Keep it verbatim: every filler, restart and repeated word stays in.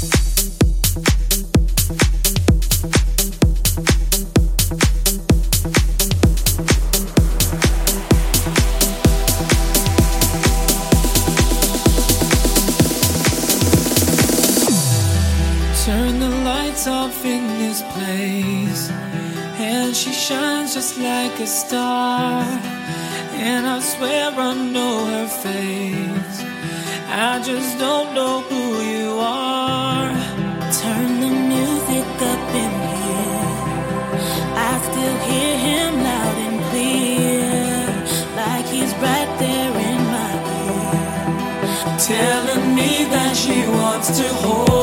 Turn the lights off in this place, and she shines just like a star. And I swear I know her face, I just don't know who you are. Turn the music up in here, I still hear him loud and clear, like he's right there in my ear, telling me that she wants to hold